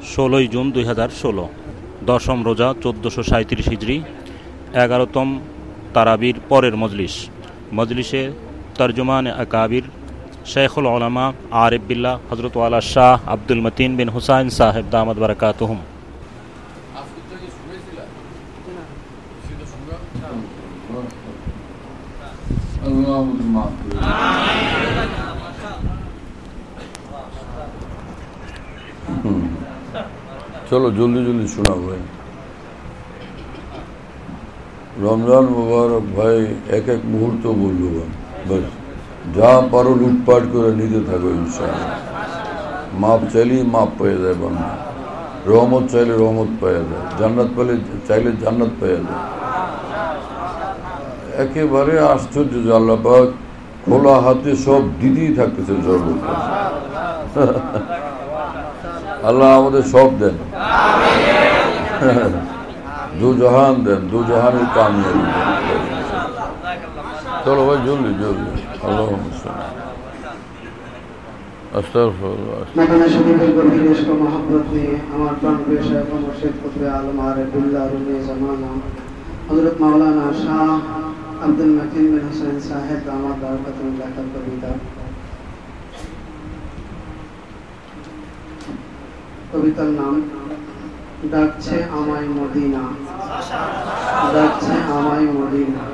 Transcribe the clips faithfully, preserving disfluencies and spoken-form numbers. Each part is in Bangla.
ষোলোই জুন দুই হাজার ষোলো, দশম রোজা চোদ্দোশো সাঁত্রিশ হিজড়ি, এগারোতম তারাবির পরের মজলিস। মজলিসে তর্জমান আকাবির শেখুল উলামা আরিফ বিল্লাহ হযরত ওয়ালা শাহ আব্দুল মতিন বিন হুসাইন সাহেব দামাত বারাকাতুহুম। চলো জলদি জলদি শোনাও ভাই। রমজান মুবারক ভাই, এক এক মুহূর্ত মূল্যবান। বাস যা পারো লুটপাট করে নিতে থাকো ইনশাআল্লাহ। মাপ চাইলে মাপ পেয়ে যায় বান্দা, রহমত চাইলে রহমত পেয়ে যায়, জান্নাত পেলে চাইলে জান্নাত পেয়ে যায়। একেবারে আশ্চর্য যে আল্লাহ পাক খোলা হাতে সব দিতেই থাকতেছেন সর্বত্র। আল্লাহ আমাদের সব দেন, দু জাহান দেন, দু জাহানের কামিয়াবি দেন। চলো ভাই জলদি জলদি। আল্লাহ আমার প্রাণ প্রিয় শেখ মুর্শিদ কুতুবে আলম আরিফ বিল্লাহ রুমি জামানা হযরত মাওলানা শাহ আব্দুল মতিন বিন হুসাইন সাহেব দামাত বারাকাতুহুম লেখা কবিতা। কবিতার নাম ডাকছে আমায় মদিনা, ডাকছে আমায় মদিনা।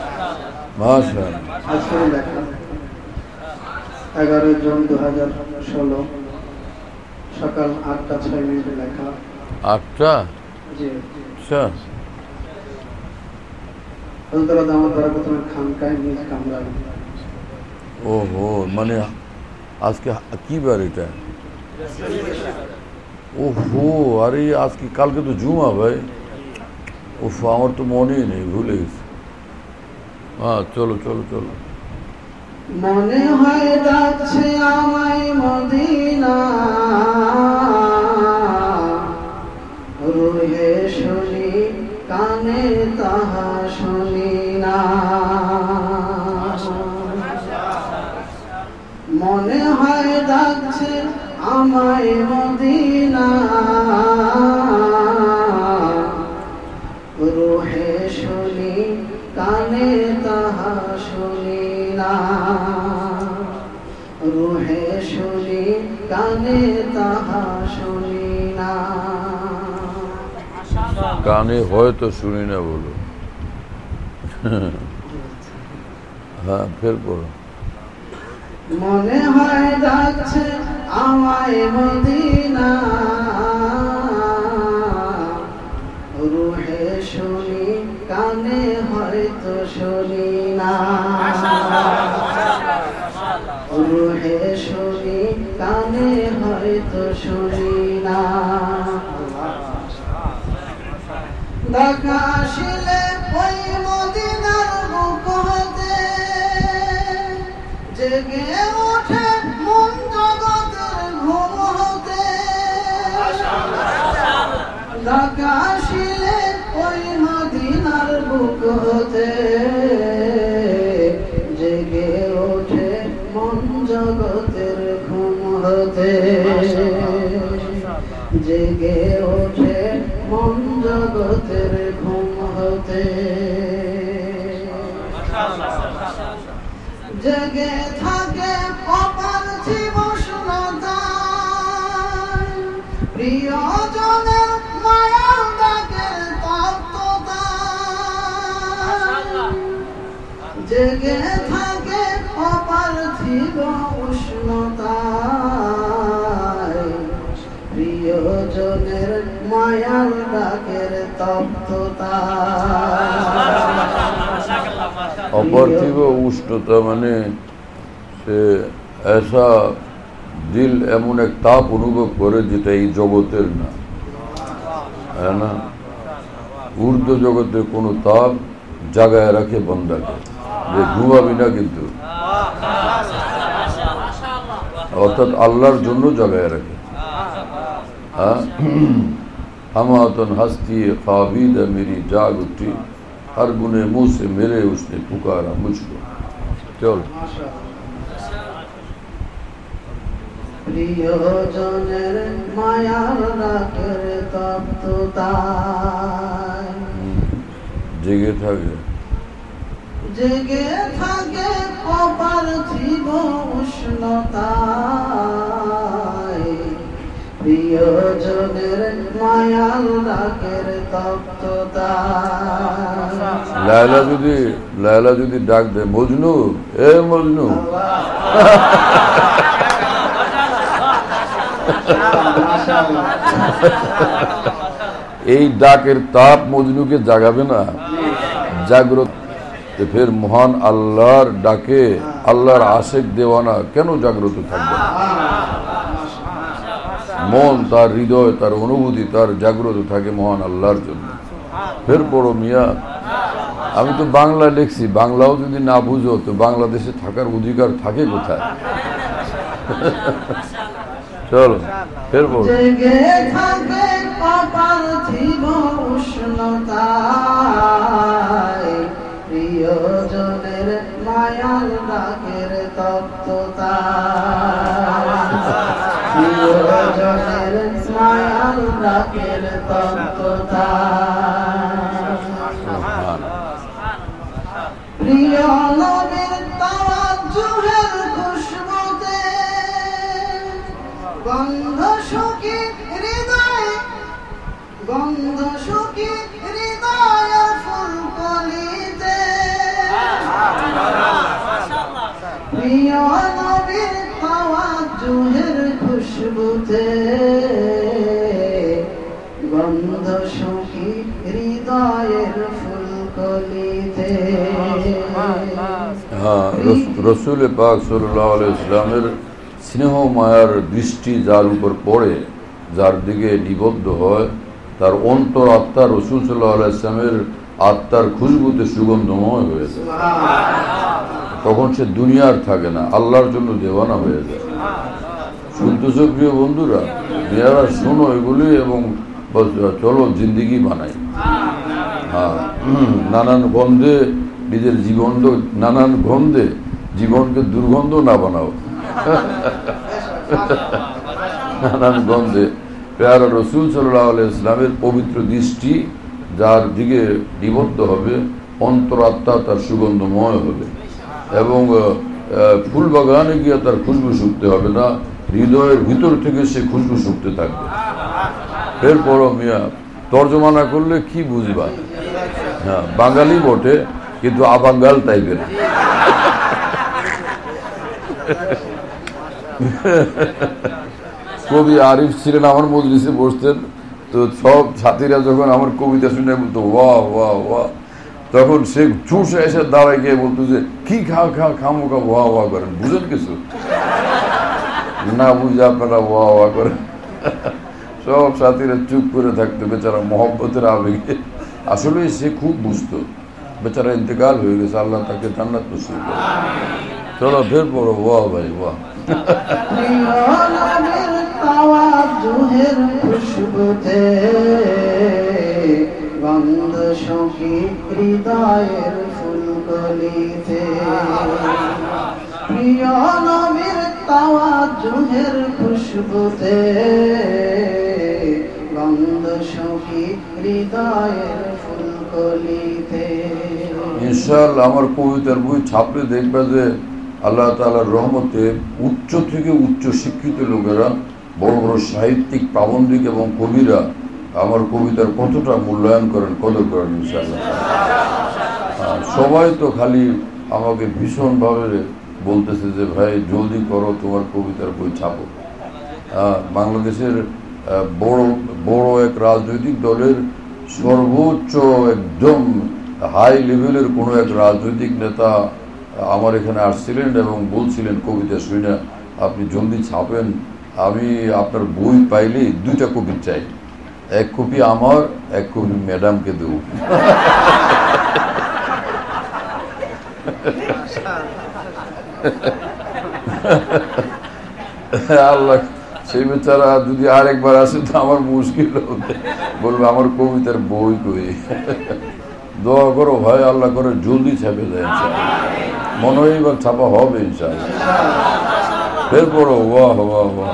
আজকে লেখা এগারো জুন দু হাজার ষোলো, সকাল আটটা ছয় মিনিটে লেখা। আটটা জি আচ্ছা। আল্লাহ দামাত বারাকাতুহুম খানকায় নিজ কামরায়। ওহো, মানে আজকে কি বার এটা? ওহো, আরে আজকে কালকে তো জুমা ভাই। ওফ, আমার তো মনেই নেই, ভুলে গেছি। হ্যাঁ চলো চলো চলো। মনে হয় ডাকছে আমায় মদিনা, রুহে শুনি কানে তাহা শুনি না। মনে হয় ডাকছে আমায় মদিনা, রুহে শুনি কানে তাহা শুনি না। রুহে শুনি কানে তাহা শুনি না। কানে হয়তো শুনি না বলো। হ্যাঁ ফের করো। মনে হয় ডাকছে আমায় মদিনা, রুহে শুনি কানে হয়তো শুনি না। রুহে শুনি কানে হয়তো শুনি না। দেখা আসিলে ওই মদিনার বুক হতে জেগে ওঠে মন জগতের ঘুম হতে। দেখা আসিলে ওই মদিনার বুক হতে জেগে ওঠে মন জগতের ঘুম হতে। জেগে ওঠে মন জগতের ঘুম হতে। জেগে থাকে অপার্থিব উষ্ণতায়, প্রিয়জনের মায়ার ডাকের তপ্ততায়। জেগে থাকে অপার্থিব উষ্ণতায়, প্রিয়জনের মায়ার ডাকের তপ্ততায়। অপার্থিব উষ্ণতা মানে সে এসা দিল এমন এক তাপ অনুভব করে যেটা এই জগতের না, হ্যাঁ না? ঊর্ধ্ব জগতের কোনো তাপ জাগায় রাখে বন্দাকে, যে ঘুমাবি না কিন্তু, অর্থাৎ আল্লাহর জন্য জাগায় রাখে। হ্যাঁ, हमातन हस्ती ख्वाबीद मेरी जाग उठी, हर गुने मुंह से मेरे उसने पुकारा मुझको। चलो প্রিয়জনের মায়ার রাখের তপ্ততায় জেগে থাকে জেগে থাকে অপার্থিব উষ্ণতায় প্রিয়জনের মায়ার রাখের তপ্ততায়। লায়লা যদি লায়লা যদি ডাক দেয় মজনু, এ মজনু, এই ডাকের তাপ মজনুকে জাগাবে না, জাগ্রত। ফের মহান আল্লাহর ডাকে আল্লাহর আশেক দেওয়ানা কেন জাগ্রত থাকবে? মন, তার হৃদয়, তার অনুভূতি, তার জাগ্রত থাকে মহান আল্লাহর জন্য। ফের পড়ো মিয়া, আমি তো বাংলা লিখছি, বাংলাও যদি না বুঝো তো বাংলাদেশে থাকার অধিকার থাকে কোথায়? চলো ফের পড়ো। জেগে থাকে অপার্থিব উষ্ণতায় প্রিয়জনের মায়ার ডাকের তপ্ততায় প্রিয়জনের মায়ার ডাকের তপ্ততায়। প্রিয় নবীর তাওয়াজ্জুহের খুশবুতে গন্ধ সুখী হৃদয় গন্ধ সুখী হৃদয় ফুলকলিতে প্রিয় নবীর তাওয়াজ্জুহের খুশবুতে গন্ধ সুখী হৃদয়ের ফুলকলিতে। হ্যাঁ, রসুল পাক সাল্লাল্লাহু আলাইহি ওয়াসাল্লামের স্নেহ মায়ার দৃষ্টি যার উপর পড়ে, যার দিকে নিবদ্ধ হয়, তার অন্তর আত্মা রসুল সাল্লাল্লাহু আলাইহি ওয়াসাল্লামের আত্মার খুশবুতে সুগন্ধময় হয়ে যায়। তখন সে দুনিয়ার থাকে না, আল্লাহর জন্য দেওয়ানা হয়ে যায়। শুনতেছ প্রিয় বন্ধুরা, মেয়েরা শোনো এগুলি এবং চলো জিন্দিগি বানাই। হ্যাঁ, নানান গন্ধে নিজের জীবন, নানান গন্ধে জীবনকে দুর্গন্ধ না বানাও। নানান গন্ধে পেয়ারা রসুল সাল্লাল্লাহু আলাইহি ওয়াসাল্লামের পবিত্র দৃষ্টি যার দিকে নিবদ্ধ হবে, অন্তরাত্মা তার সুগন্ধময় হবে এবং ফুল বাগানে গিয়ে তার খুশবু শুকতে হবে না, হৃদয়ের ভিতর থেকে সে খুশবু শুকতে থাকবে। এরপর মিয়া তর্জমা না করলে কি বুঝবা? হ্যাঁ, বাঙালি বটে কিন্তু আবাঙ্গাল টাইপের। কবি আরিফ ছিলেন, আমার মজলিসে বসতেন, তো সব ছাত্রীরা যখন আমার কবিতা শুনে বলতো ওয়া ওয়া ওয়া, তখন সে চুষে এসে দাঁড়ায় গিয়ে বলতো যে কি খা খা খামোখা ওয়া ওয়া করেন, বুঝেন কিছু না বুঝে আপনারা ওয়া ওয়া করেন। সব সাথীরা চুপ করে থাকতো, বেচারা মহব্বতের আবেগে। আসলে সে খুব বুঝতো, বেচারা ইন্তেকাল হয়ে গেছে, আল্লাহ তাকে জান্নাত নসিব করে। চলো ফের পড়ো ওয়া ভাই ওয়া। তাওয়াজ্জুহের খুশবুতে গন্ধ সুখী হৃদয়ের ফুলকলিতে প্রিয় নবীর তাওয়াজ্জুহের খুশবুতে গন্ধ সুখী হৃদয়ের ফুলকলিতে। ইনশাআল্লাহ আমার কবিতার বই ছাপলে দেখবে যে আল্লাহ তাআলার রহমতে উচ্চ থেকে উচ্চ শিক্ষিত লোকেরা, বড় বড় সাহিত্যিক, প্রাবন্ধিক এবং কবিরা আমার কবিতার কতটা মূল্যায়ন করেন, কদর করেন ইনশাআল্লাহ। সবাই তো খালি আমাকে ভীষণভাবে বলতেছে যে ভাই জলদি করো, তোমার কবিতার বই ছাপো। বাংলাদেশের বড় বড় এক রাজনৈতিক দলের সর্বোচ্চ একদম হাই লেভেলের কোনো এক রাজনৈতিক নেতা আমার এখানে আসছিলেন এবং বলছিলেন কবিতা শুনে আপনি জলদি ছাপেন, আমি আপনার বই পাইলেই দুইটা কপি চাই, এক কপি আমার, এক কপি ম্যাডামকে দেব। আল্লাহ, সেই বেচারা যদি আরেকবার আসে তো আমার মুশকিল হবে, বলবে আমার কবিতার বই কই। দোয়া করো ভাই, আল্লাহ করে জলদি ছাপে যায় ইনশাআল্লাহ, মনে হয় এবার ছাপা হবে ইনশাআল্লাহ। ফের পড়ো ওয়াহ ওয়াহ ওয়াহ।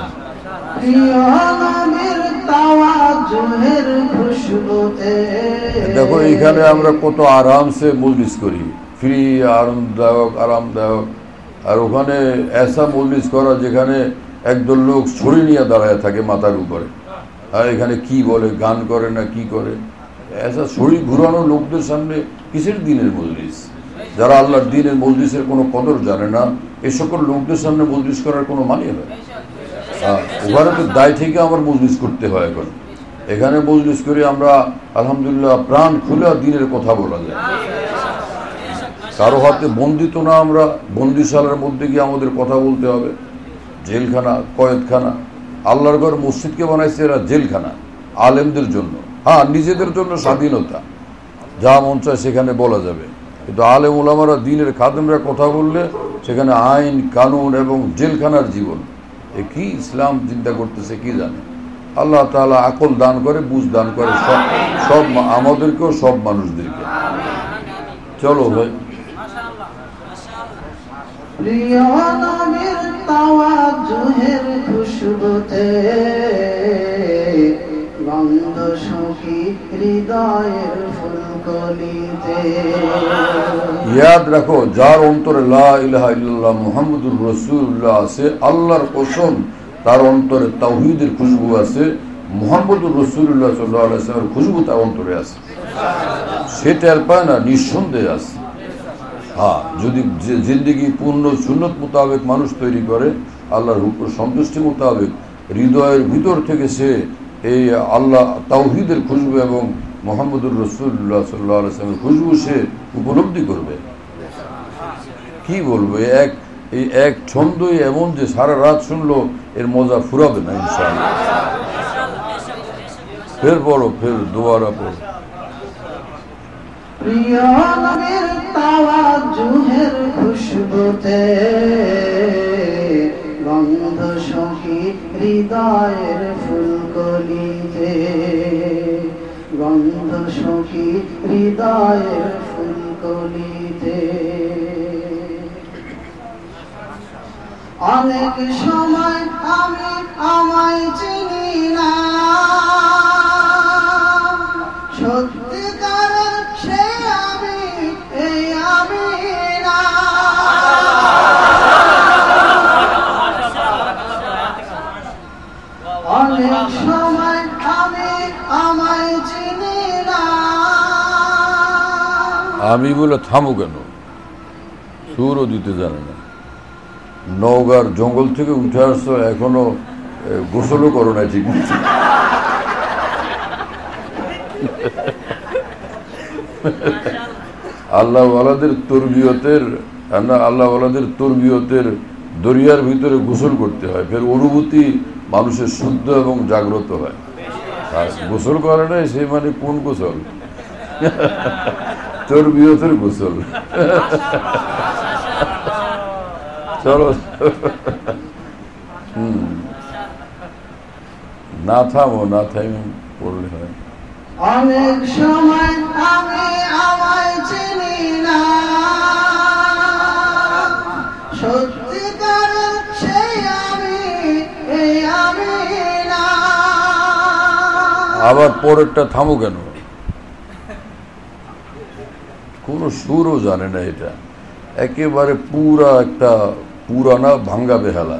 দেখো এখানে আমরা কত আরামসে মজলিস করি, ফ্রি, আরামদায়ক আরামদায়ক। আর ওখানে এসা মজলিস করা যেখানে একদল লোক ছড়ি নিয়ে দাঁড়ায় থাকে মাথার উপরে, আর এখানে কি বলে, গান করে না কি করে। এসা ছড়ি ঘুরানো লোকদের সামনে কিসের দিনের মজলিস? যারা আল্লাহর দিনের মজলিসের কোনো কদর জানে না, এই সকল লোকদের সামনে মজলিস করার কোনো মানে হয়? ওখানে তো দায় থেকে আমার মজলিস করতে হয়। এখন এখানে মজলিস করে আমরা আলহামদুলিল্লাহ প্রাণ খুলে দিনের কথা বলা যায়। কারো হাতে বন্দিত না, আমরা বন্দিশালার মধ্যে গিয়ে আমাদের কথা বলতে হবে। জেলখানা, কয়েদখানা। আল্লাহর ঘর মসজিদকে বানাইছে এরা জেলখানা আলেমদের জন্য। হ্যাঁ, নিজেদের জন্য স্বাধীনতা, যা মন চায় সেখানে বলা যাবে, কিন্তু আলেম ওলামারা দিনের খাদেমরা কথা বললে সেখানে আইন কানুন এবং জেলখানার জীবন। এ কি ইসলাম চিন্তা করতেছে কি জানে? আল্লাহ তাআলা আকল দান করে, বুঝ দান করে সব সব আমাদেরকেও, সব মানুষদেরকে। চলো ভাই, প্রিয় নবীর তাওয়াজ্জুহের খুশবুতে গন্ধ সখী হৃদয়ের ফুলকলিতে। ইয়াদ রাখো, যার অন্তরে লা ইলাহা ইল্লাল্লাহ মুহাম্মাদুর রাসূলুল্লাহ আছে, আল্লাহর কসম তার অন্তরে তাওহীদের খুশবু আছে, মুহাম্মাদুর রাসূলুল্লাহ সাল্লাল্লাহু আলাইহি ওয়াসাল্লামের খুশবু তার অন্তরে আছে। সে টের পায় না, নিঃসন্দেহে আছে। হ্যাঁ, যদি জিন্দেগি পূর্ণ সুন্নত মোতাবেক মানুষ তৈরি করে, আল্লাহর হুকুম সন্তুষ্টি মোতাবেক, হৃদয়ের ভিতর থেকে সে এই আল্লাহ তাওহীদের খুশবু এবং মুহাম্মদুর রাসূলুল্লাহ সাল্লাল্লাহু আলাইহি ওয়াসাল্লামের খুশবু সে উপলব্ধি করবে। কি বলবো, এক এই এক ছন্দই এমন যে সারা রাত শুনলো এর মজা ফুরাবে না ইনশাআল্লাহ। ফের পড়ো, ফের দোয়ারা পড়ো। প্রিয় নবীর তাওয়াজ্জুহের খুশবুতে গন্ধ সখী হৃদয়ের ফুলকলিতে, গন্ধ সখী হৃদয়ের ফুলকলিতে। অনেক সময় আমি আমায় চিনি না, সত্যিকারের সেই আমি, এই আমি না। অনেক সময় আমি আমায় চিনি না। আমি বলে থামো কেন? সুরও দিতে জানে না। নওগাঁর জঙ্গল থেকে উঠে আসছো, এখনো গোসলও করো না ঠিক মতো। আল্লাহ ওয়ালাদের তরবিয়তের আল্লাহ ওয়ালাদের তরবিয়তের দরিয়ার ভিতরে গোসল করতে হয়, ফের অনুভূতি মানুষের শুদ্ধ এবং জাগ্রত হয়। আর গোসল করে না সে মানে কোন গোসল? তরবিয়তের গোসল। চলো, হম না থামো, না থামো পড়লে হয়। অনেক সময় আমি আমায় চিনি না, সত্যিকারের সেই আমি, এই আমি না। আবার পরেরটা থামো কেন? কোন সুরও জানে না এটা, একেবারে পুরা একটা পুরানা ভাঙ্গা বেহালা।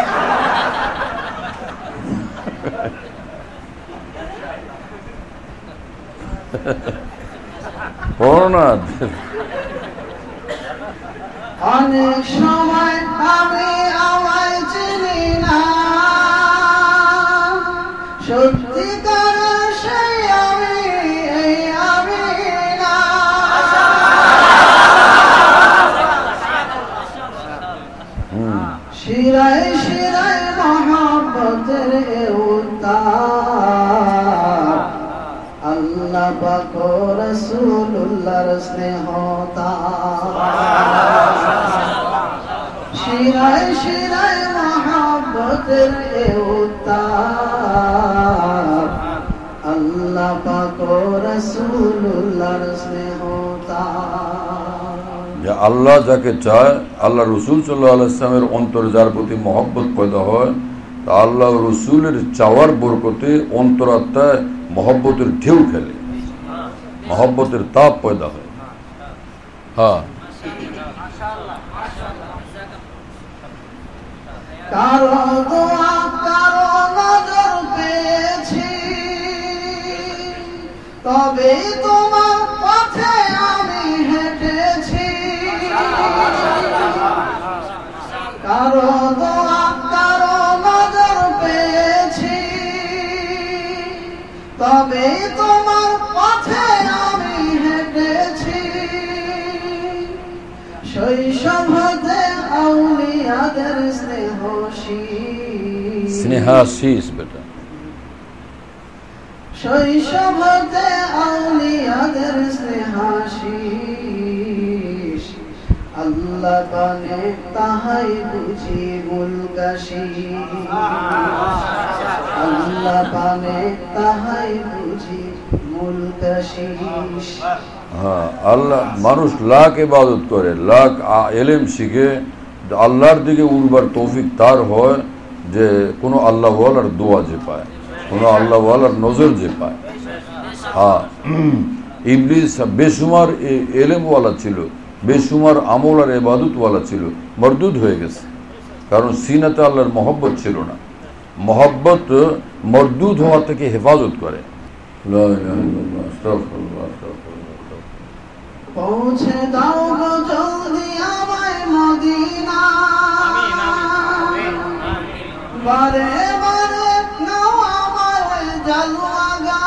পড়ো না। অনেক সময় আমি আমায় চিনি না, সত্যিকারের সেই আমি, এই আমি না। শিরায় শিরায় মহব্বতের উত্তাপ, আল্লাহ পাক ও রাসূলুল্লাহর স্নেহতাপ। শিরায় শিরায় মহব্বতের উত্তাপ, আল্লাহ পাক ও রাসূলুল্লাহর স্নেহতাপ। যে আল্লাহ যাকে চায়, আল্লাহ রসুল সাল্লাল্লাহু আলাইহি ওয়াসাল্লামের অন্তরে যার প্রতি মহব্বত পয়দা হয়, তা আল্লাহ রসুলের চাওয়ার বরকতে অন্তরাত্মায় মহব্বতের ঢেউ খেলে, মহব্বতের তাপ পয়দা হয়। হ্যাঁ, কারো দোয়া কারো নজর পেয়েছি, তবে তোমার পথে আমি হেঁটেছি। কারো দোয়া কারো নজর পেয়েছি, তবে তোমার পথে আমি হেঁটেছি। শৈশব হতে আউলিয়াদের স্নেহশীষ, স্নেহাশীষ বেটা, শৈশব হতে আউলিয়াদের স্নেহাশীষ। আল্লাহ পানে তাহাই বুঝি মুলকাশীষ, আল্লাহ পানে তাহাই বুঝি মুলকাশীষ। হ্যাঁ, আল্লাহ মানুষ লাখ ইবাদত করে, লাখ এলেম শিখে, আল্লাহর দিকে উড়বার তৌফিক তার হয় যে কোনো আল্লাহওয়ালার দোয়া যে পায়, কোনো আল্লাহওয়ালার নজর যে পায়। হ্যাঁ, ইবলিস বেসুমার এলেমওয়ালা ছিল, বেসুমার আমল আর ইবাদতওয়ালা ছিল, মরদুদ হয়ে গেছে, কারণ সিনাতে আল্লাহর মহব্বত ছিল না। মহব্বত মরদুদ হওয়া থেকে হেফাজত করে। পৌঁছে দাও গো জলদি আমায় মদিনা, বারে বারে নাও আমায় জালুয়াগা,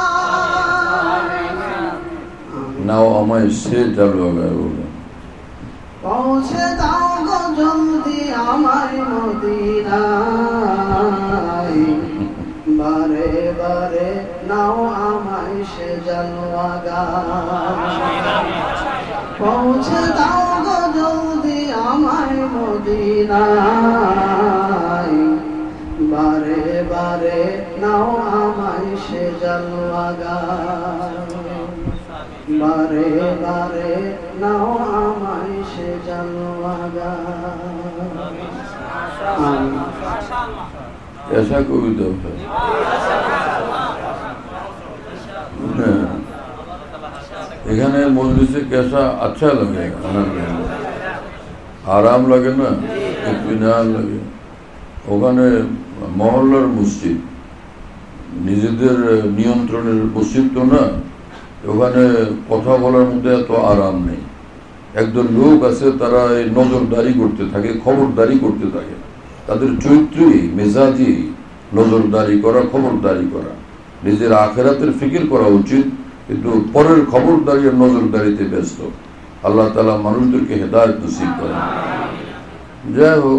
নাও আমায় সে জালুয়াগা। পৌঁছে দাও গো জলদি আমায় মদিনায়, বারে বারে নাও আমায় সে জালুয়াগা। পৌঁছে দাও গো জলদি আমায় মদিনায়, বারে বারে নাও আমায় সে জালুয়াগা, বারে বারে নাও আমায় সে জালুয়াগা। ऐसा कविता है। এখানে মজলিসে कैसा अच्छा लगेगा, আরাম লাগে না, ইতমিনান লাগে। ওখানে মহল্লার মসজিদ, নিজেদের নিয়ন্ত্রণের মসজিদ তো না, ওখানে কথা বলার মধ্যে এত আরাম নেই। একদল লোক আছে, তারা এই নজরদারি করতে থাকে, খবরদারি করতে থাকে, তাদের চরিত্রই মেজাজি নজরদারি করা, খবরদারি করা। নিজের আখেরাতের ফিকির করা উচিত, কিন্তু পরের খবরদারি আর নজরদারিতে ব্যস্ত। আল্লাহ তাআলা মানুষদেরকে হেদায়েত নসিব করেন। যাই হোক,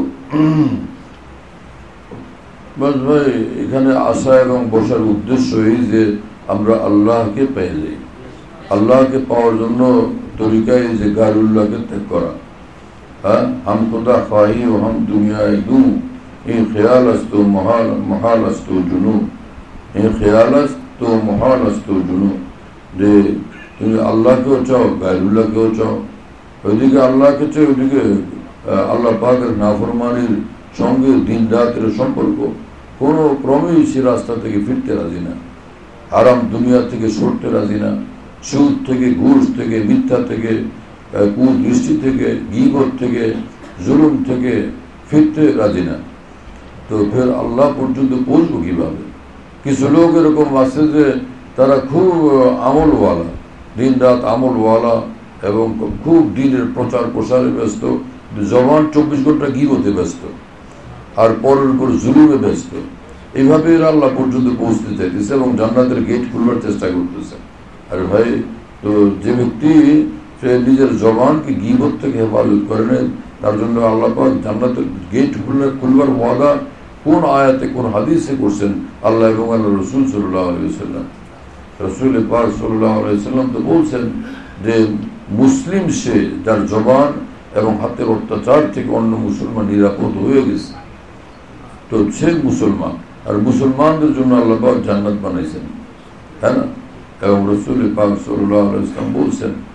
বাস ভাই, এখানে আসা এবং বসার উদ্দেশ্য এই যে আমরা আল্লাহকে পেয়ে যাই। আল্লাহকে পাওয়ার জন্য তরিকায় যে গায়রুল্লাহকে ত্যাগ করা। হ্যাঁ, হাম খুদা খাহি ও হাম দুনিয়ায় দু, এই খেয়াল আসতো মহাল মহাল আসতো জুনু, এই খেয়াল আসতো মহাল আসতো জুনু, যে তুমি আল্লাহকেও চাও, গায়রুল্লাহকেও চাও। ওইদিকে আল্লাহকে চাই, ওইদিকে আল্লাহ পাকের নাফরমানির সঙ্গে দিন রাতের সম্পর্ক। কোনো ক্রমেই সে রাস্তা থেকে ফিরতে রাজি না, আরাম দুনিয়া থেকে সরতে রাজি না, সুদ থেকে, ঘুষ থেকে, মিথ্যা থেকে, কুদৃষ্টি থেকে, গীবত থেকে, জুলুম থেকে ফিরতে রাজি না। তো ফের আল্লাহ পর্যন্ত পৌঁছবো কিভাবে? কিছু লোক এরকম আছে যে তারা খুব আমলওয়ালা, দিন রাত আমলওয়ালা, এবং খুব দিনের প্রচার প্রসারে ব্যস্ত, জবান চব্বিশ ঘন্টা গীবতে ব্যস্ত, আর পরের উপর জুলুমে ব্যস্ত। এইভাবে এরা আল্লাহ পর্যন্ত পৌঁছতে চাইতেছে এবং জান্নাতের গেট খুলবার চেষ্টা করতেছে। আর ভাই, তো যে ব্যক্তি সে নিজের জবানকে গীবত থেকে হেফাজত করে নেয়, তার জন্য আল্লাহ পাক জান্নাতের গেট খুলবার খুলবার ওয়াদা কোন আয়াতে, কোন হাদিসে করছেন আল্লাহ এবং আল্লাহ রসুল সাল্লাল্লাহু আলাইহি ওয়াসাল্লাম। রসুল পাক সাল্লাল্লাহু আলাইহি ওয়াসাল্লাম তো বলছেন যে মুসলিম সে যার জবান এবং হাতের অত্যাচার থেকে অন্য মুসলমান নিরাপদ হয়ে গেছে, তো সে মুসলমান। আর মুসলমানদের জন্য আল্লাহ পাক জান্নাত বানাইছেন, তাই না? এবং রসুল পাক সাল্লাল্লাহু আলাইহি ওয়াসাল্লাম বলছেন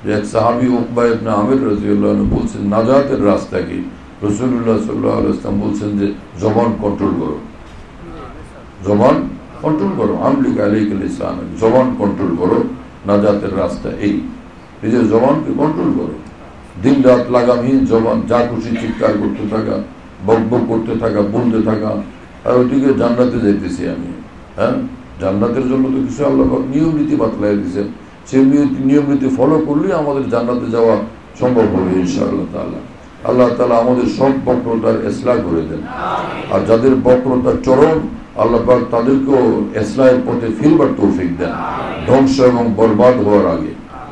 যে এক সাহাবী উকবা ইবনে আমির রাদিয়াল্লাহু আনহু বলছেন নাজাতের রাস্তা কি? রাসূলুল্লাহ সাল্লাল্লাহু আলাইহি ওয়াসাল্লাম বলছেন যে জবান কন্ট্রোল করো, জবান কন্ট্রোল করো, আমলিক আলাইকা লিসান, জবান কন্ট্রোল করো, নাজাতের রাস্তা এই, নিজের জবানকে কন্ট্রোল করো। দিন রাত লাগামহীন জবান, যা খুশি চিৎকার করতে থাকা, বকবক করতে থাকা, বলতে থাকা, আর ওইদিকে জান্নাতে যাইতেছি আমি। হ্যাঁ, জান্নাতের জন্য তো কিছু আল্লাহ পাক নিয়ম নীতি বাতলাই দিয়েছেন, সেই নিয়ম নীতি ফলো করলেই আমাদের জান্নাতে যাওয়া সম্ভব হবে ইনশাআল্লাহ তাআলা। আল্লাহ তাআলা আমাদের সব বক্রতার ইসলাহ করে দেন, আর যাদের বক্রতা চরম আল্লাহ পাক তাদেরকেও ইসলাহের পথে ফিরবার তৌফিক দেন, ধ্বংস এবং বরবাদ হওয়ার আগে।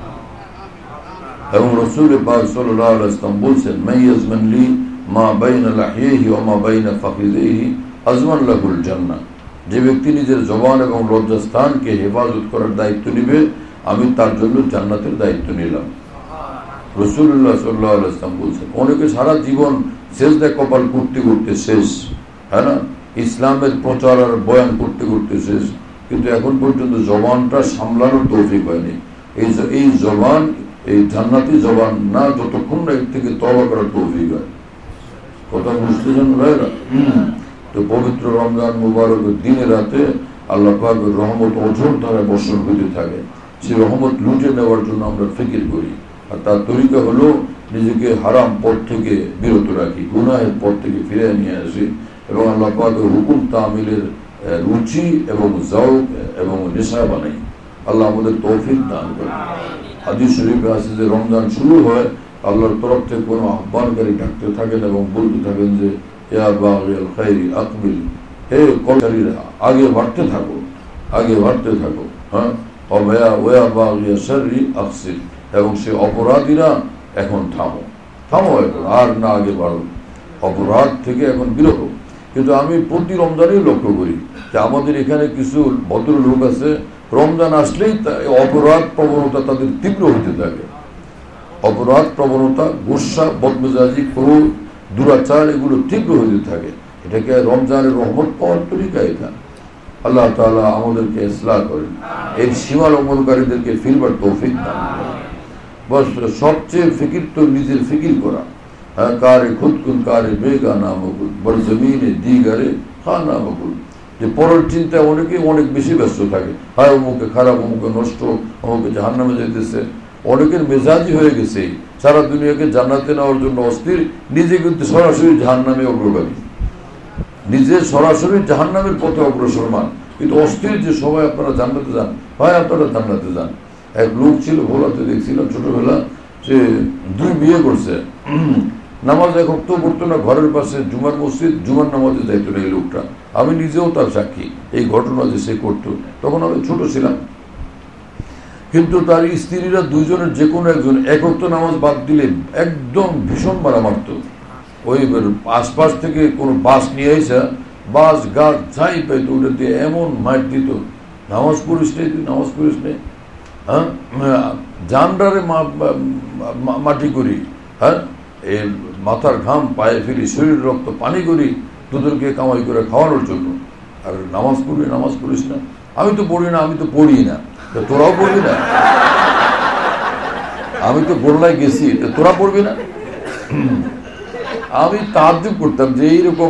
এবং রাসূল পাক সাল্লাল্লাহু আলাইহি ওয়াসাল্লাম বলছেন মাইয়াজমান লি মা বাইনা লাহিহি ওয়া মা বাইনা ফাখিযিহি আজমান লাহুল জান্নাহ, যে ব্যক্তি নিজের জবান এবং লজ্জাস্থানকে হেফাজত করার দায়িত্ব নিবে আমি তার জন্য জান্নাতের দায়িত্ব নিলাম। রাসূলুল্লাহ সাল্লাল্লাহু আলাইহি ওয়াসাল্লাম বলছেন অনেকে সারা জীবন সেজদায় কপাল করতে করতে শেষ, হ্যাঁ না, ইসলামের প্রচার আর বয়ান করতে করতে শেষ, কিন্তু এখন পর্যন্ত জবানটা সামলানোর তৌফিক হয়নি। এই এই জবান, এই জান্নাতি জবান না যতক্ষণ না এর থেকে তওবা করার তৌফিক হয়। কথা বুঝতেছেন ভাইরা? তো পবিত্র রমজান মুবারকের দিনে রাতে আল্লাহ পাকের রহমত অঝোর ধারায় বর্ষণ হতে থাকে, সেই রহমত লুটে নেওয়ার জন্য আমরা ফিকির করি। আর তার তরিকা হলো নিজেকে হারাম পথ থেকে বিরত রাখি, গুনাহের পথ থেকে ফিরে নিয়ে আসি এবং আল্লাহ পাকের হুকুম তামিলের রুচি এবং যাওক এবং নেশা বানাই। আল্লাহ আমাদের তৌফিক দান করেন। হাদিস শরীফে আছে যে রমজান শুরু হয় আল্লাহর তরফ থেকে কোনো আহ্বানকারী ডাকতে থাকেন এবং বলতে থাকেন যে ইয়া বাগিয়াল খাইরি আকবিল, হে কলকারীরা আগে বাড়তে থাকো, আগে বাড়তে থাকো, হ্যাঁ, ওয়া ওয়া বাগিয়া শাররি আকসির, এবং সে অপরাধীরা এখন থামো, থামো এখন আর না আগে বাড়ো, অপরাধ থেকে এখন বিরত। কিন্তু আমি প্রতি রমজানেই লক্ষ্য করি যে আমাদের এখানে কিছু ভদ্রলোক আছে, রমজান আসলেই অপরাধ প্রবণতা তাদের তীব্র হতে থাকে, অপরাধ প্রবণতা, গুসা, বদমেজাজি, ক্রোধ, দুরাচার এগুলো তীব্র হতে থাকে। এটাকে রমজানের রহমত পাওয়ার তরিকা এটা। আল্লাহ তাআলা আমাদেরকে ইসলাহ করেন, এর সীমা লঙ্ঘনকারীদেরকে ফিরবার তৌফিক দান করেন। বস সবচেয়ে ফিকির তো নিজের ফিকির করা, হ্যাঁ, কারে খুদ কুন কারে বেগা না মকুল বড় জমিনে দিগারে খা না মকুল, যে পরের চিন্তায় অনেকে অনেক বেশি ব্যস্ত থাকে, হ্যাঁ অমুকে খারাপ, অমুকে নষ্ট, অমুকে জাহান্নামে যেতেছে। অনেকের মেজাজি হয়ে গেছে সারা দুনিয়াকে জান্নাতে নেওয়ার জন্য অস্থির, নিজে কিন্তু সরাসরি জাহান্নামে অগ্রগামী, নিজে সরাসরি জাহান্নামের পথে অগ্রসরমান, কিন্তু অস্থির যে সবাই আপনারা জান্নাতে যান, হয় আপনারা জান্নাতে যান। এক লোক ছিল ভোলাতে, দেখছিলাম ছোটবেলা, সে দুই বিয়ে করছে, নামাজ এক ওয়াক্ত পড়তো না, ঘরের পাশে জুমার মসজিদ, জুমার নামাজে যাইতো না এই লোকটা। আমি নিজেও তার সাক্ষী, এই ঘটনা যে সে করতো, তখন আমি ছোট ছিলাম। কিন্তু তার স্ত্রীরা দুইজনের যে কোনো একজন এক ওয়াক্ত নামাজ বাদ দিলে একদম ভীষণ মারা মারত। ওই আশপাশ থেকে কোনো বাস নিয়ে এসে বাস গাছ যাই পাইতো ওটা দিয়ে এমন মার দিত, নামাজ পড়িস নেই, তুই নামাজ পড়িস নেই, হ্যাঁ, জানডারে মাটি করি, হ্যাঁ, এই মাথার ঘাম পায়ে ফেলি, শরীর রক্ত পানি করি তোদেরকে কামাই করে খাওয়ানোর জন্য, আর নামাজ পড়বি, নামাজ পড়িস না। আমি তো পড়ি না, আমি তো পড়ি না, তোরাও পড়বি না, আমি তো গোল্লায় গেছি, তোরা পড়বি না। আমি তাজ্জুব করতাম যে এইরকম,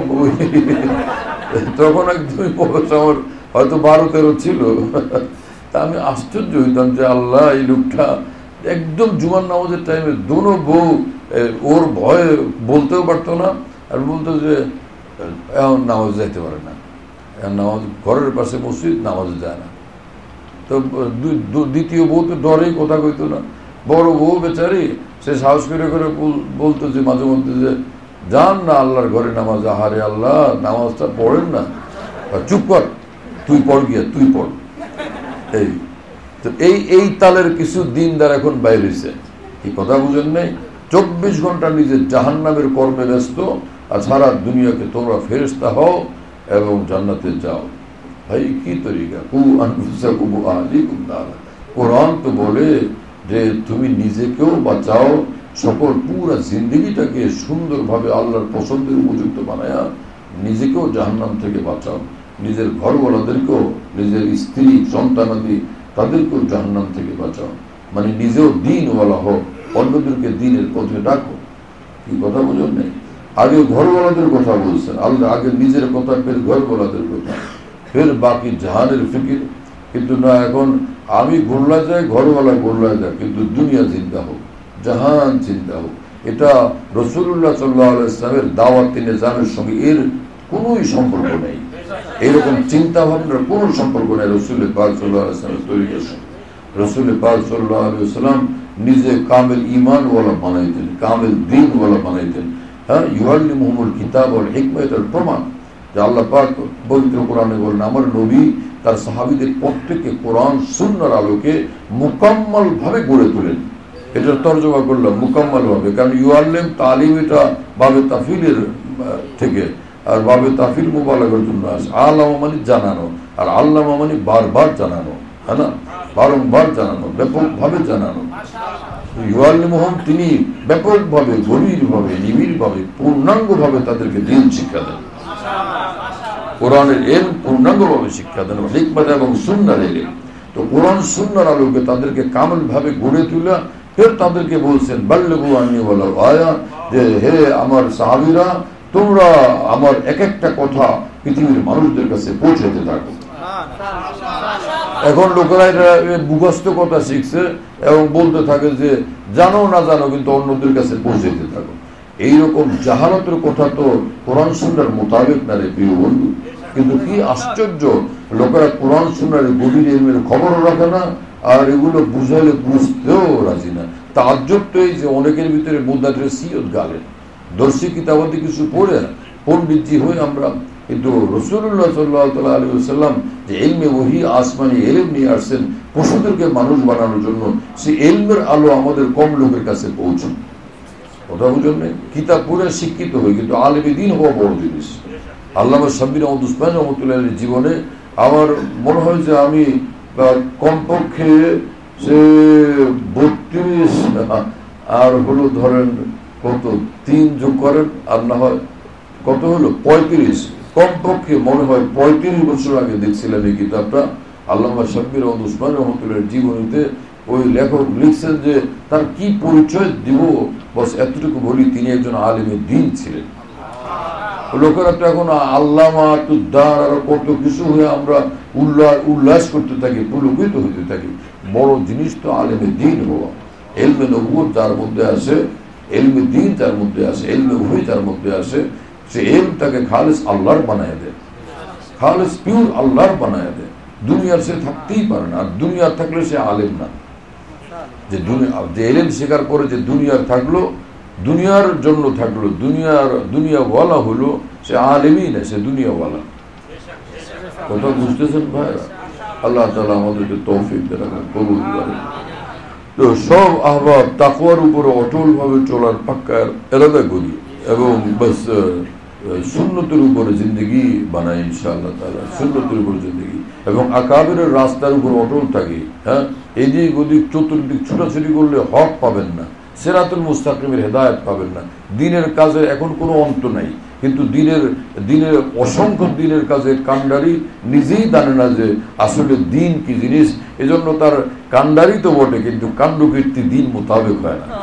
তখন একদমই বয়স আমার হয়তো বারো তেরো ছিল, তা আমি আশ্চর্য হইতাম যে আল্লাহ, এই লোকটা একদম জুমার নামাজের টাইমে দোনো বউ ওর ভয়ে বলতেও পারতো না, আর বলতো যে এখন নামাজ যাইতে পারে না, এখন নামাজ ঘরের পাশে মসজিদ, নামাজে যায় না। তো দ্বিতীয় বউ তো ডরেই কথা কইতো না, বড় বউ বেচারি সে সাহস করে করে বলতো যে মাঝে মধ্যে যে যান না আল্লাহর ঘরে নামাজ, আহারে আল্লাহ নামাজটা পড়েন না, চুপ কর, তুই পড় গিয়া, তুই পড়। এই তো এই এই তালের কিছু দিনদার এখন বাইরে হয়েছে, এই কথা বুঝেন নাই, চব্বিশ ঘন্টা নিজের জাহান্নামের কর্মে ব্যস্ত, আর সারা দুনিয়াকে তোমরা ফেরেশতা হও এবং জান্নাতে যাও। ভাই কি তরিকা! কু আনফুসাকুম ওয়া আহলিকুম নারা। কোরআন তো বলে যে তুমি নিজেকেও বাঁচাও, সকল পুরা জিন্দগিটাকে সুন্দরভাবে আল্লাহর পছন্দের উপযুক্ত বানায়া নিজেকেও জাহান্নাম থেকে বাঁচাও, নিজের ঘরওয়ালাদেরকেও, নিজের স্ত্রী সন্তানাদি তাদেরকেও জাহান্নাম থেকে বাঁচাও। মানে নিজেও দিনওয়ালা হোক, অন্যদেরকে দিনের পথে ডাকো। কি কথা বুঝুন নেই? আগে ঘরওয়ালাদের কথা বলছেন আল্লাহ, আগে নিজের কথা, ফের ঘরওয়ালাদের কথা, ফের বাকি জাহানের ফিকির। কিন্তু না, এখন আমি গোল্লা যাই, ঘরওয়ালা গোল্লা যায়, কিন্তু দুনিয়া চিন্তা হোক, জাহান চিন্তা হোক। এটা রাসূলুল্লাহ সাল্লাল্লাহু আলাইহি ওয়াসাল্লামের দাওয়াত নিজামের সঙ্গে এর কোনোই সম্পর্ক নেই। এরকম চিন্তা ভাবনার কোনো সম্পর্ক নেই রাসূল পাক সাল্লাল্লাহু আলাইহি ওয়াসাল্লামের তরিকার সঙ্গে। রাসূল পাক সাল্লাল্লাহু আলাইহি ওয়াসাল্লাম নিজে কামেল ঈমান ওয়ালা বানাইতেন, কামেল দ্বীন ওয়ালা বানাইতেন। হ্যাঁ, ইউআল্লিমুহুমুল কিতাব ওয়াল হিকমা, এটার প্রমাণ যে আল্লাহ পাক পবিত্র কোরআনে বলেন, আমার নবী তার সাহাবীদের প্রত্যেককে কোরআন সুন্নাহর আলোকে মুকাম্মাল ভাবে গড়ে তোলেন। এটার তর্জমা করলাম মুকাম্মাল ভাবে, কারণ ইউআল্লিম তালিম এটা বাবে তাফিলের থেকে, আর বাবে তাফিল মুবালাগার জন্য আসে। আল্লামা মানে জানানো, আর আল্লামা মানে বারবার জানানো, হ্যাঁ না, বারংবার জানানো, ব্যাপকভাবে জানানো। ইউআল্লিমুহুম, তিনি ব্যাপকভাবে, গভীরভাবে, নিবিড়ভাবে, পূর্ণাঙ্গভাবে তাদেরকে দ্বীন শিক্ষা দেন, কোরআনের ইলম পূর্ণাঙ্গভাবে শিক্ষা দেন, হিকমত এবং সুন্নাহর ইলম। তো কোরআন সুন্নাহর আলোকে তাদেরকে কামেল ভাবে গড়ে তুলে ফের তাদেরকে বলছেন বাল্লিগু আন্নী ওয়ালাউ আয়া, যে হে আমার সাহাবীরা, তোমরা আমার এক একটা কথা পৃথিবীর মানুষদের কাছে পৌঁছাতে থাকো। এখন লোকেরা এটা মুখস্থ কথা শিখছে এবং বলতে থাকে যে জানো না জানো, কিন্তু অন্যদের কাছে পৌঁছাতে থাকো। এইরকম জাহালতের কথা তো কোরআন সুন্নাহর মোতাবেক না রে প্রিয় বন্ধু। কিন্তু কি আশ্চর্য, লোকেরা কোরআন সুন্নাহর গভীর ইলমের খবরও রাখে না, আর এগুলো বুঝাইলে বুঝতেও রাজি না। তাজ্জব তো এই যে অনেকের ভিতরে মুদ্দাটের সিয়ত গালেন, দর্শী কিতাবাদি কিছু পড়ে পণ্ডিতজি হয়ে আমরা, কিন্তু রাসূলুল্লাহ সাল্লাল্লাহু আলাইহি ওয়াসাল্লাম যে ইলমে ওহী আসমানি ইলম নিয়ে আসছেন পশুদেরকে মানুষ বানানোর জন্য, সেই ইলমের আলো আমাদের কম লোকের কাছে পৌঁছায়। কথা বুঝুন নেই? কিতাব পড়ে শিক্ষিত হই, কিন্তু আলেমে দ্বীন হওয়া বড় জিনিস। আল্লামা শাব্বির আহমদ উসমানী রাহমাতুল্লাহির জীবনে আমার মনে হয় যে আমি কমপক্ষে সে বত্রিশ আর হলো ধরেন কত তিন যোগ করেন, আর না হয় কত হলো পঁয়ত্রিশ, কমপক্ষে মনে হয় পঁয়ত্রিশ বছর আগে দেখছিলাম এই কিতাবটা। আল্লামা শাব্বির আহমদ উসমানী রাহমাতুল্লাহির জীবনীতে ওই লেখক লিখছেন যে তার কি পরিচয় দিব, বস এতটুকু বলি, তিনি একজন আলেমে দ্বীন ছিলেন। লোকেরা তো এখন আল্লামা তুদ্দার আর কত কিছু হয়ে আমরা উল্লাস উল্লাস করতে থাকি, পুলকিত হইতে থাকি। বড় জিনিস তো আলেমে দ্বীন হওয়া। ইলমে নবুয়ত যার মধ্যে আসে, ইলমে দ্বীন যার মধ্যে আসে, ইলমে ওহী যার মধ্যে আসে, সে ইলম তাকে খালিস আল্লাহর বানায় দেয়, খালিস পিওর আল্লাহর বানায় দেয়। দুনিয়ার সে থাকতেই পারে না, আর দুনিয়ার থাকলে সে আলেম না। যে দুনিয়া, যে ইলম শেখার পরে যে দুনিয়ার থাকলো, দুনিয়ার জন্য থাকলো, দুনিয়ার দুনিয়াওয়ালা হলো, সে আলেমই না, সে দুনিয়াওয়ালা। কথা বুঝতেছেন ভাইরা? আল্লাহ তাআলা আমাদেরকে তৌফিক দেন, কবুল করেন। তো সব আহবাব তাকওয়ার উপরে অটল ভাবে চলার পাক্কা এরাদা করি এবং বাস সুন্নতের উপরে জিন্দগি বানাই ইনশাআল্লাহ তাআলা, সুন্নতের উপর জিন্দগি এবং আকাবেরের রাস্তার উপর অটল থাকি। হ্যাঁ, এদিক ওদিক চতুর্দিক ছুটাছুটি করলে হক পাবেন না, সিরাতুল মুস্তাকিমের হেদায়েত পাবেন না। দিনের কাজে এখন কোনো অন্ত নাই, কিন্তু দিনের দিনের অসংখ্য দিনের কাজে কান্ডারি নিজেই জানে না যে আসলে দিন কি জিনিস। এজন্য তার কান্ডারি তো বটে, কিন্তু কাণ্ডকীর্তি দিন মোতাবেক হয় না।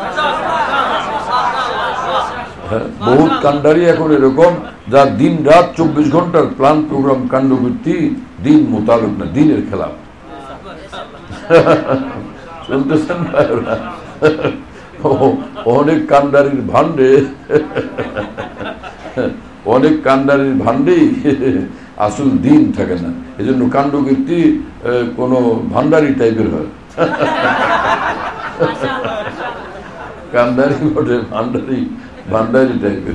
হ্যাঁ, বহুত কান্ডারি এখন এরকম, যা দিন রাত চব্বিশ ঘন্টার প্ল্যান প্রোগ্রাম, কাণ্ডকীর্তি দিন মোতাবেক না, দিনের খেলাফ। শুনতেছেন ভাইরা? অনেক কান্ডারির ভান্ডে, অনেক কান্ডারির ভান্ডেই আসল দিন থাকে না। এই জন্য কাণ্ডকীর্তি কোন ভান্ডারি টাইপের হয়, কান্ডারি বটে, ভান্ডারি ভান্ডারি টাইপের।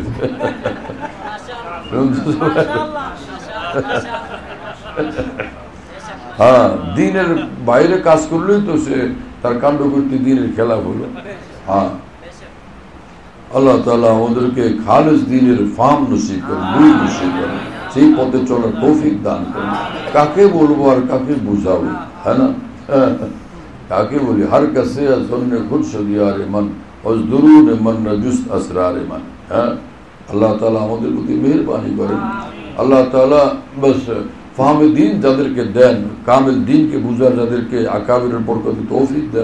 হ্যাঁ, দিনের বাইরে কাজ করলেই তো সে তার কাণ্ডকীর্তি দিনের খেলা হলো। হ্যাঁ, আল্লাহ তাআলা আমাদেরকে খালিস দ্বীনের ফাহম নসিব করেন, বুঝ নসিব করেন, সেই পথে চলার তৌফিক দান করেন। কাকে বলবো আর কাকে বুঝাবো, হ্যাঁ না? কাকে বলি? হার কাছে জন্নে খুদ সদিয়ারে মান অজদুরুন মান নাজুস আসরারে মান। হ্যাঁ, আল্লাহ তাআলা আমাদের প্রতি মেহেরবানি করেন। আল্লাহ তাআলা বাস ফাহমে দ্বীন যাদেরকে দেন, কামেল দ্বীনকে বুঝার যাদেরকে আকাবিরের বরকতে তৌফিক দেন,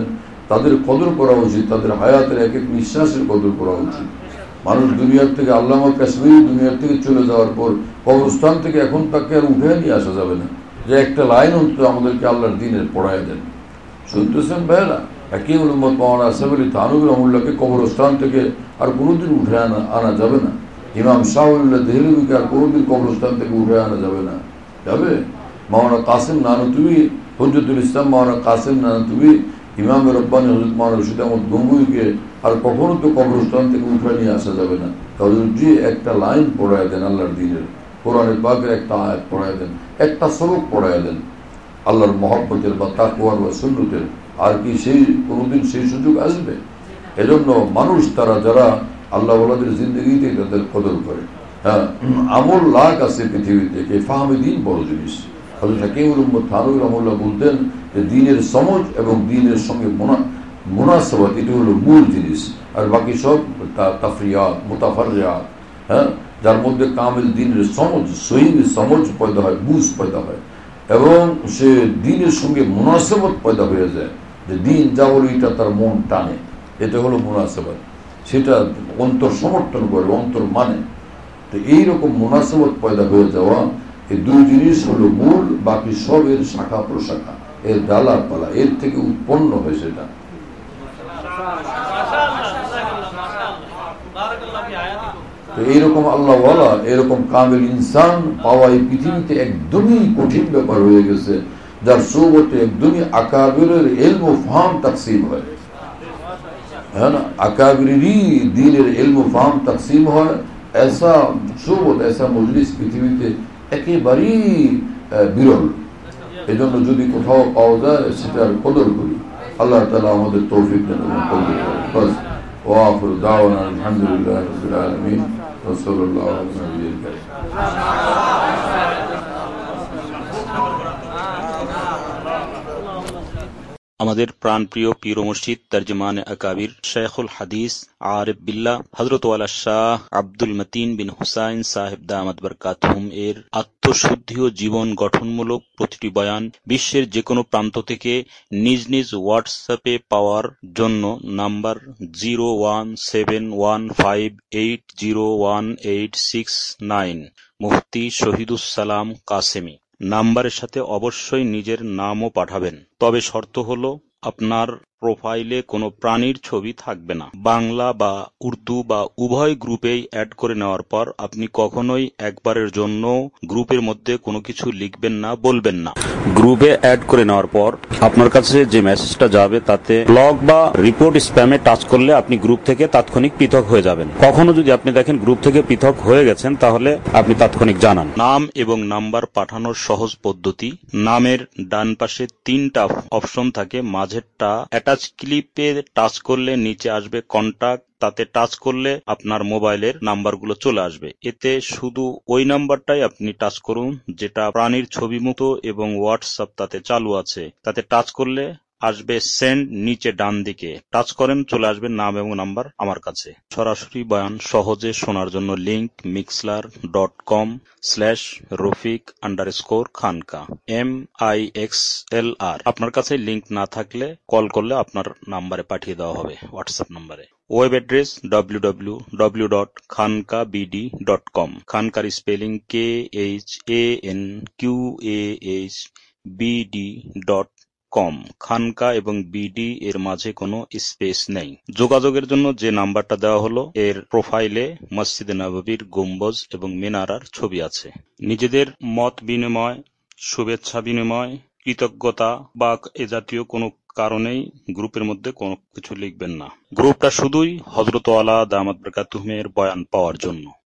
তাদের কদর করা উচিত, তাদের হায়াতের এক এক নিঃশ্বাসের কদর করা উচিত। মানুষ দুনিয়ার থেকে, আল্লামা কাশ্মীর দুনিয়ার থেকে চলে যাওয়ার পর কবরস্থান থেকে এখন তাকে আর উঠে নিয়ে আসা যাবে না, যে একটা লাইন অন্তত আমাদেরকে আল্লাহর দিনের পড়ায় দেন। শুনতেছেন ভাইরা, একই উম্মত মাওলানা আসিফ আলী থানভী রহমাতুল্লাহকে কবরস্থান থেকে আর কোনোদিন উঠে আনা আনা যাবে না। ইমাম শাহুল্লাহ দেহলভিকে আর কোনোদিন কবরস্থান থেকে উঠে আনা যাবে না। যাবে মাওলানা কাসিম নানুতুবি, হুজ্জতুল ইসলাম মাওলানা কাসিম নানুতুবি, ইমাম রব্বানী হযরত মাওলানা রশিদ আহমদ গঙ্গুইকে আর কখনো তো কবরস্থান থেকে উঠে নিয়ে আসা যাবে না। তাহলে যে একটা লাইন পড়ায় দেন আল্লাহর দিনের, কোরআনের পাকের একটা আয়াত পড়ায় দেন, একটা সবক পড়ায় দেন আল্লাহর মহব্বতের বা তাকওয়ার বা সুন্নতের, আর কি সেই কোনোদিন সেই সুযোগ আসবে? এজন্য মানুষ তারা যারা আল্লাহ ওয়ালাদের জিন্দগিতে তাদের কদর করে। হ্যাঁ, আমল লাখ আছে পৃথিবীতে, ফাহমে দিন বড় জিনিস। হযরত হাকিমুল উম্মত থানভী রাহমাতুল্লাহ বলতেন যে দিনের সমঝ এবং দিনের সঙ্গে মুনাসাবাত এটা হলো মূল জিনিস, আর বাকি সব তাফরিয়াত মুতাফাররিয়াত, হ্যাঁ, যার মধ্যে কামিল দিনের সমঝ, সহিহ সমঝ পয়দা হয়, বুঝ পয়দা হয় এবং সে দিনের সঙ্গে মুনাসাবাত পয়দা হয়ে যায়, যে দিন যা বলে এটা তার মন টানে, এটা হলো মুনাসাবাত, সেটা অন্তর সমর্থন করে, অন্তর মানে। তো এইরকম মুনাসাবাত পয়দা হয়ে যাওয়া, এই দুই জিনিস হলো মূল, বাকি সব এর শাখা প্রশাখা, এর ডালা পালা, এর থেকে উৎপন্ন হয় সেটা। তো এইরকম আল্লাহ ওয়ালা, এরকম কামিল ইনসান পাওয়া এই পৃথিবীতে একদমই কঠিন ব্যাপার হয়ে গেছে, যার সোহবতে একদমই আকাবিরের ইলম ও ফাহম তাকসিম হয়। হ্যাঁ না, আকাবিরেরই দ্বীনের ইলম ও ফাহম তাকসিম হয়, ऐसा সোহবত, ऐसा মজলিস পৃথিবীতে একেবারেই বিরল। এই জন্য যদি কোথাও পাওয়া যায় সেটার কদর করি। আল্লাহ তাআলা আমাদের তৌফিক দেন এবং কবুল করেন। ওয়া আখিরু দাওয়ানা আলহামদুলিল্লাহি রাব্বিল আলামিন ওয়া সাল্লাল্লাহু আলা নবিয়িল কারীম। আমাদের প্রাণপ্রিয় পীর ও মুর্শিদ তর্জমানে আকাবির শেখুল হাদিস আরিফ বিল্লাহ হযরত ওয়ালা শাহ আব্দুল মতিন বিন হুসাইন সাহেব দামাত বরকাতুহুম এর আত্মশুদ্ধি ও জীবন গঠনমূলক প্রতিটি বয়ান বিশ্বের যে কোনো প্রান্ত থেকে নিজ নিজ হোয়াটসঅ্যাপে পাওয়ার জন্য number zero one seven one five eight zero one eight six nine Mufti Shahidussalam Qasemi নাম্বারের সাথে অবশ্যই নিজের নামও পাঠাবেন। তবে শর্ত হলো আপনার প্রোফাইলে কোনো প্রাণীর ছবি থাকবে না। বাংলা বা উর্দু বা উভয় গ্রুপেই অ্যাড করে নেওয়ার পর আপনি কখনোই একবারের জন্য গ্রুপের মধ্যে কোনো কিছু লিখবেন না, বলবেন না। গ্রুপে অ্যাড করে নেওয়ার পর আপনার কাছে যে মেসেজটা যাবে তাতে ব্লক বা রিপোর্ট স্প্যামে টাচ করলে আপনি গ্রুপ থেকে তাৎক্ষণিক পৃথক হয়ে যাবেন। কখনো যদি আপনি দেখেন গ্রুপ থেকে পৃথক হয়ে গেছেন তাহলে আপনি তাৎক্ষণিক জানান। নাম এবং নাম্বার পাঠানোর সহজ পদ্ধতি, নামের ডান পাশে তিনটা অপশন থাকে, মাঝেরটা অ্যাটাচ ক্লিপে টাচ করলে নিচে আসবে কন্টাক্ট, তাতে টাচ করলে আপনার মোবাইলের নাম্বারগুলো চলে আসবে। এতে শুধু ওই নাম্বারটাই আপনি টাচ করুন যেটা প্রাণীর ছবি মতো এবং হোয়াটসঅ্যাপ তাতে চালু আছে। তাতে টাচ করলে আসবে সেন্ড, নিচে ডান দিকে টাচ করেন, চলে আসবে নাম এবং নাম্বার আমার কাছে। সরাসরি বয়ান সহজে শোনার জন্য link Mixlr dot com slash Rafiq underscore Khanka M I X L R. আপনার কাছে লিংক না থাকলে কল করলে আপনার নাম্বারে পাঠিয়ে দেওয়া হবে, হোয়াটসঅ্যাপ নাম্বারে। Web address W W W dot Khanka BD dot com. খানকার spelling K H A N Q A H BD dot com. Khanka এবং বিডি এর মাঝে কোনো স্পেস নেই। যোগাযোগের জন্য যে নাম্বারটা দেওয়া হলো এর প্রোফাইলে মসজিদে নববীর গম্বুজ এবং মিনারার ছবি আছে। নিজেদের মত বিনিময়, শুভেচ্ছা বিনিময়, কৃতজ্ঞতা বা এ জাতীয় কোনো কারণেই গ্রুপের মধ্যে কোনো কিছু লিখবেন না। গ্রুপটা শুধুই হযরত ওয়ালা দামাত বরকাতুহুমের বয়ান পাওয়ার জন্য।